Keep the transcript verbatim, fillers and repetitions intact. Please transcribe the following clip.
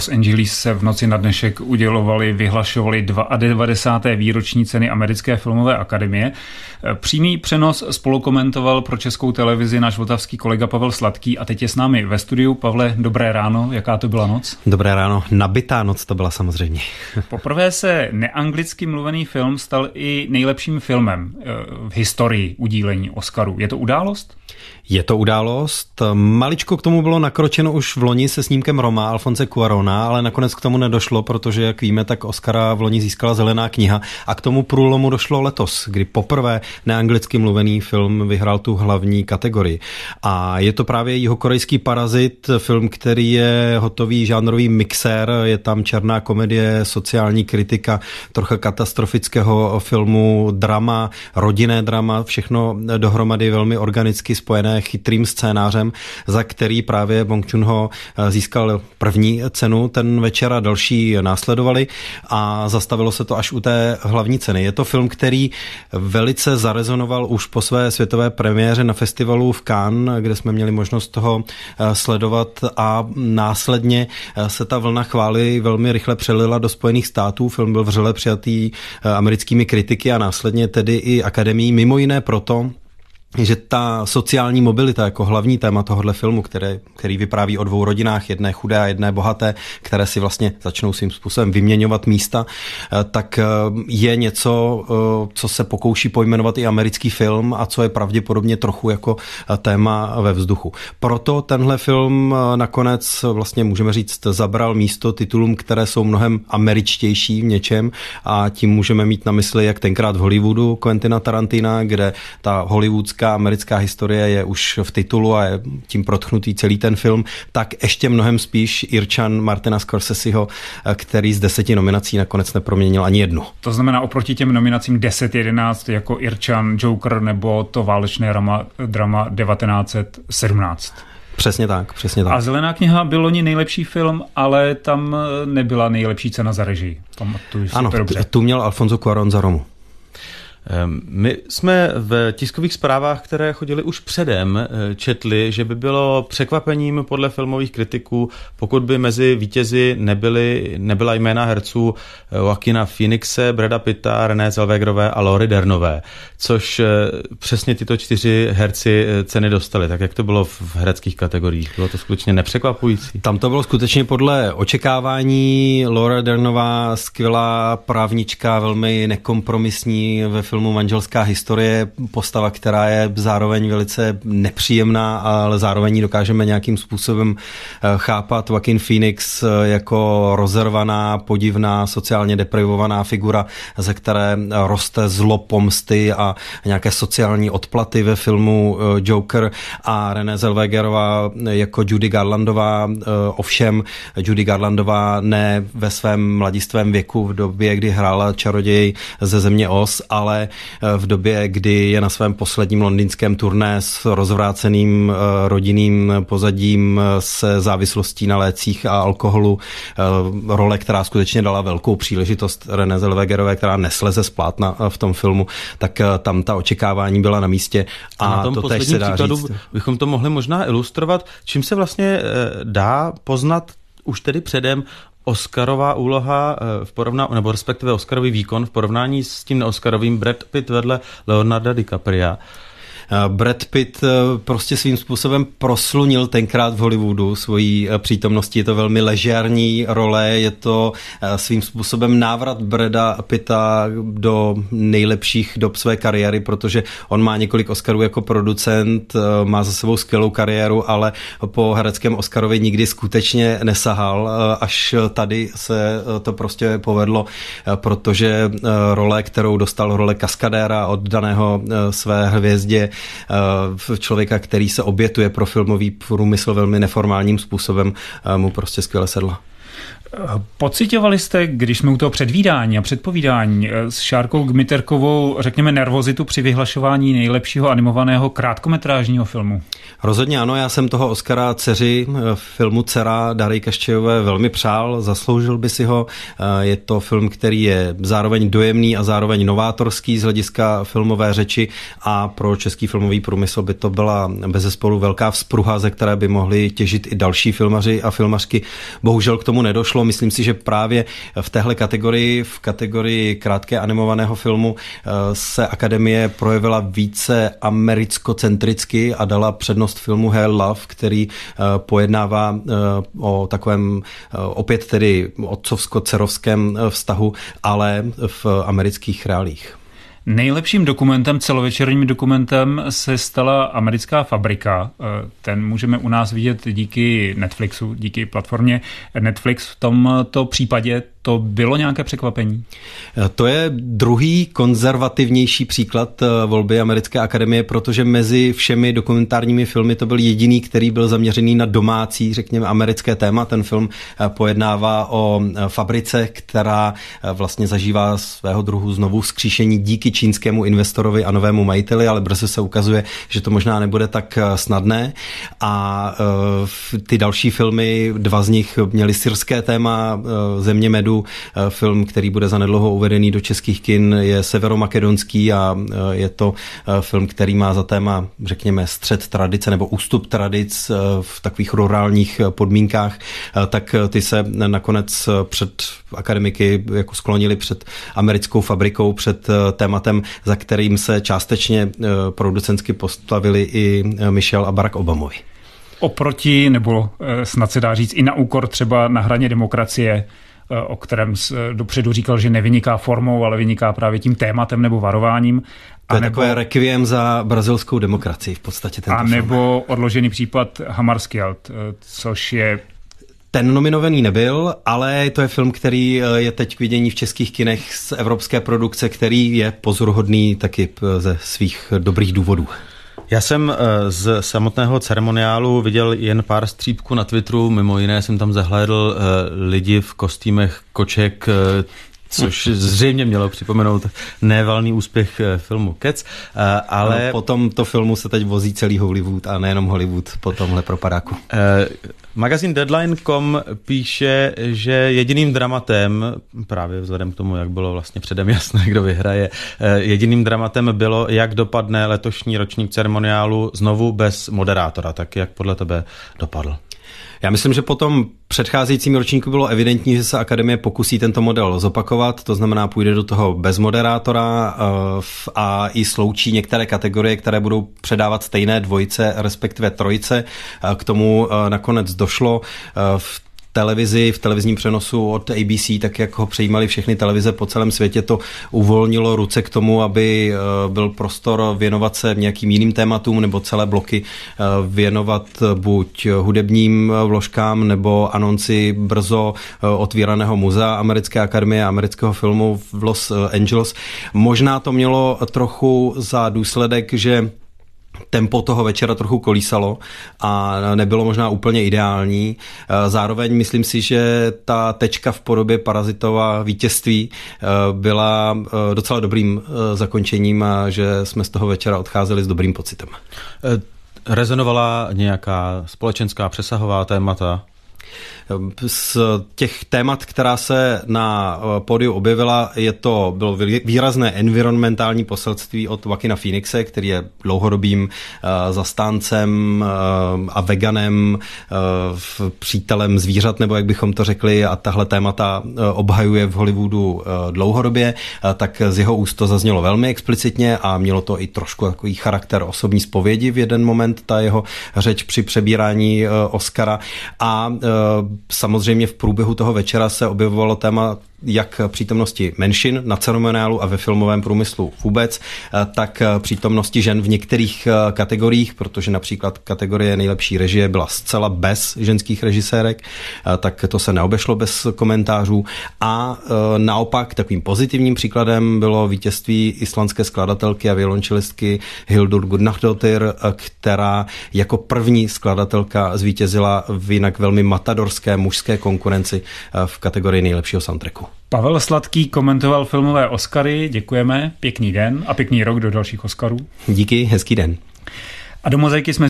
Los Angeles se v noci na dnešek udělovali, vyhlašovali devadesáté druhé výroční ceny Americké filmové akademie. Přímý přenos spolukomentoval pro Českou televizi náš vltavský kolega Pavel Sladký a teď je s námi ve studiu. Pavle, dobré ráno, jaká to byla noc? Dobré ráno, nabitá noc to byla samozřejmě. Poprvé se neanglicky mluvený film stal i nejlepším filmem v historii udílení Oscarů. Je to událost? Je to událost. Maličko k tomu bylo nakročeno už v loni se snímkem Roma Alfonse Cuarona, ale nakonec k tomu nedošlo, protože, jak víme, tak Oscara v loni získala Zelená kniha a k tomu průlomu došlo letos, kdy poprvé neanglicky mluvený film vyhrál tu hlavní kategorii. A je to právě jihokorejský Parazit, film, který je hotový žánrový mixér, je tam černá komedie, sociální kritika, trocha katastrofického filmu, drama, rodinné drama, všechno dohromady velmi organicky spojené chytrým scénářem, za který právě Bong Joon-ho získal první cenu ten večer a další následovali a zastavilo se to až u té hlavní ceny. Je to film, který velice zarezonoval už po své světové premiéře na festivalu v Cannes, kde jsme měli možnost toho sledovat a následně se ta vlna chvály velmi rychle přelila do Spojených států. Film byl vřele přijatý americkými kritiky a následně tedy i akademií, mimo jiné proto, že ta sociální mobilita jako hlavní téma tohohle filmu, které, který vypráví o dvou rodinách, jedné chudé a jedné bohaté, které si vlastně začnou svým způsobem vyměňovat místa, tak je něco, co se pokouší pojmenovat i americký film a co je pravděpodobně trochu jako téma ve vzduchu. Proto tenhle film nakonec vlastně můžeme říct zabral místo titulům, které jsou mnohem američtější v něčem a tím můžeme mít na mysli jak tenkrát v Hollywoodu Quentina Tarantina, kde ta hollywoodská americká historie je už v titulu a je tím protchnutý celý ten film, tak ještě mnohem spíš Irčan Martina Scorseseho, který z deseti nominací nakonec neproměnil ani jednu. To znamená oproti těm nominacím deset jedenáct jako Irčan, Joker nebo to válečné drama, drama devatenáct sedmnáct. Přesně tak, přesně tak. A Zelená kniha byl loni nejlepší film, ale tam nebyla nejlepší cena za režii. Ano, tu měl Alfonso Cuarón za Romu. My jsme v tiskových zprávách, které chodily už předem, četli, že by bylo překvapením podle filmových kritiků, pokud by mezi vítězi nebyly, nebyla jména herců Joaquina Phoenixe, Brada Pitta, René Zellwegerové a Lauri Dernové, což přesně tyto čtyři herci ceny dostali. Tak jak to bylo v hereckých kategoriích? Bylo to skutečně nepřekvapující? Tam to bylo skutečně podle očekávání. Laura Dernová, skvělá právnička, velmi nekompromisní ve filmu Manželská historie, postava, která je zároveň velice nepříjemná, ale zároveň ji dokážeme nějakým způsobem chápat. Joaquin Phoenix jako rozervaná, podivná, sociálně deprivovaná figura, ze které roste zlo pomsty a nějaké sociální odplaty ve filmu Joker a René Zellwegerová jako Judy Garlandová. Ovšem Judy Garlandová ne ve svém mladistvém věku v době, kdy hrála čaroděj ze země Oz, ale v době, kdy je na svém posledním londýnském turné s rozvráceným rodinným pozadím, se závislostí na lécích a alkoholu, role, která skutečně dala velkou příležitost René Zellwegerové, která nesleze z plátna v tom filmu, tak tam ta očekávání byla na místě a, a na tom to teď se dá říct. Bychom to mohli možná ilustrovat, čím se vlastně dá poznat už tedy předem Oscarová úloha v porovnání, nebo respektive Oscarový výkon v porovnání s tím neoscarovým Brad Pitt vedle Leonarda DiCapria. Brad Pitt prostě svým způsobem proslunil tenkrát v Hollywoodu svojí přítomností. Je to velmi ležérní role, je to svým způsobem návrat Brada Pitta do nejlepších dob své kariéry, protože on má několik Oscarů jako producent, má za sebou skvělou kariéru, ale po hereckém Oscarovi nikdy skutečně nesahal. Až tady se to prostě povedlo, protože role, kterou dostal, role kaskadéra oddaného své hvězdě, člověka, který se obětuje pro filmový průmysl velmi neformálním způsobem, mu prostě skvěle sedla. Pociťovali jste, když jsme u toho předvídání a předpovídání s Šárkou Gmiterkovou, řekněme, nervozitu při vyhlašování nejlepšího animovaného krátkometrážního filmu? Rozhodně ano, já jsem toho Oscara dceři filmu Dcera Dary Kaščejové velmi přál, zasloužil by si ho. Je to film, který je zároveň dojemný a zároveň novátorský z hlediska filmové řeči a pro český filmový průmysl by to byla bezesporu velká vzpruha, ze které by mohli těžit i další filmaři a filmařky. Bohužel k tomu tomu nedošlo. Myslím si, že právě v téhle kategorii, v kategorii krátké animovaného filmu se Akademie projevila více americko-centricky a dala přednost filmu Hair Love, který pojednává o takovém opět tedy otcovsko-dcerovském vztahu, ale v amerických reálích. Nejlepším dokumentem, celovečerním dokumentem se stala Americká fabrika. Ten můžeme u nás vidět díky Netflixu, díky platformě Netflix. V tomto případě to bylo nějaké překvapení? To je druhý konzervativnější příklad volby Americké akademie, protože mezi všemi dokumentárními filmy to byl jediný, který byl zaměřený na domácí, řekněme, americké téma. Ten film pojednává o fabrice, která vlastně zažívá svého druhu znovu vzkříšení díky čínskému investorovi a novému majiteli, ale brzy se ukazuje, že to možná nebude tak snadné. A ty další filmy, dva z nich měly syrské téma, Země medu. Film, který bude zanedlouho uvedený do českých kin, je severomakedonský a je to film, který má za téma, řekněme, střed tradice nebo ústup tradic v takových rurálních podmínkách, tak ty se nakonec před akademiky jako sklonili před Americkou fabrikou, před tématem, za kterým se částečně producentsky postavili i Michelle a Barack Obamovi. Oproti, nebo snad se dá říct i na úkor třeba Na hraně demokracie, o kterém dopředu říkal, že nevyniká formou, ale vyniká právě tím tématem nebo varováním. To je takové requiem za brazilskou demokracii v podstatě tento A film. nebo odložený případ Hammarskjöld, což je... Ten nominovaný nebyl, ale to je film, který je teď k vidění v českých kinech z evropské produkce, který je pozoruhodný taky ze svých dobrých důvodů. Já jsem z samotného ceremoniálu viděl jen pár střípků na Twitteru, mimo jiné jsem tam zahlédl lidi v kostýmech koček, což zřejmě mělo připomenout nevalný úspěch filmu Cats, ale... No, po tomto filmu se teď vozí celý Hollywood a nejenom Hollywood po tomhle propadáku. Magazín Deadline tečka com píše, že jediným dramatem, právě vzhledem k tomu, jak bylo vlastně předem jasné, kdo vyhraje, jediným dramatem bylo, jak dopadne letošní ročník ceremoniálu znovu bez moderátora. Tak jak podle tebe dopadl? Já myslím, že po tom předcházejícím ročníku bylo evidentní, že se Akademie pokusí tento model zopakovat, to znamená půjde do toho bez moderátora a i sloučí některé kategorie, které budou předávat stejné dvojice, respektive trojice. K tomu nakonec došlo v televizi, v televizním přenosu od A B C, tak jak ho přejímali všechny televize po celém světě, to uvolnilo ruce k tomu, aby byl prostor věnovat se nějakým jiným tématům nebo celé bloky věnovat buď hudebním vložkám nebo anonci brzo otvíraného muzea Americké akademie amerického filmu v Los Angeles. Možná to mělo trochu za důsledek, že tempo toho večera trochu kolísalo a nebylo možná úplně ideální. Zároveň myslím si, že ta tečka v podobě Parazitova vítězství byla docela dobrým zakončením a že jsme z toho večera odcházeli s dobrým pocitem. Rezonovala nějaká společenská přesahová témata? Z těch témat, která se na pódiu objevila, je to, bylo výrazné environmentální poselství od Joaquina Phoenixe, který je dlouhodobým uh, zastáncem uh, a veganem, uh, přítelem zvířat, nebo jak bychom to řekli, a tahle témata uh, obhajuje v Hollywoodu uh, dlouhodobě, uh, tak z jeho úst to zaznělo velmi explicitně a mělo to i trošku takový charakter osobní zpovědi v jeden moment, ta jeho řeč při přebírání uh, Oscara. A uh, samozřejmě v průběhu toho večera se objevovalo téma jak přítomnosti menšin na ceremoniálu a ve filmovém průmyslu vůbec, tak přítomnosti žen v některých kategoriích, protože například kategorie nejlepší režie byla zcela bez ženských režisérek, tak to se neobešlo bez komentářů. A naopak takovým pozitivním příkladem bylo vítězství islandské skladatelky a violončelistky Hildur Guðnadóttir, která jako první skladatelka zvítězila v jinak velmi matadorské mužské konkurenci v kategorii nejlepšího soundtracku. Pavel Sladký komentoval filmové Oscary, děkujeme, pěkný den a pěkný rok do dalších Oscarů. Díky, hezký den. A do mozaiky jsme